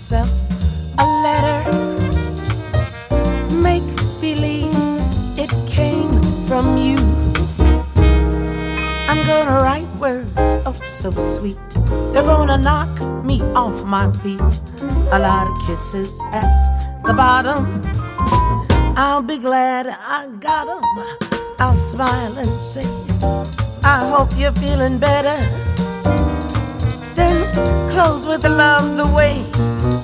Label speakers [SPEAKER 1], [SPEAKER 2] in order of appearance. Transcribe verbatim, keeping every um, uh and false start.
[SPEAKER 1] myself a letter. Make believe it came from you. I'm gonna write words oh so sweet. They're gonna knock me off my feet. A lot of kisses at the bottom. I'll be glad I got them. I'll smile and say, I hope you're feeling better. Then close with love the way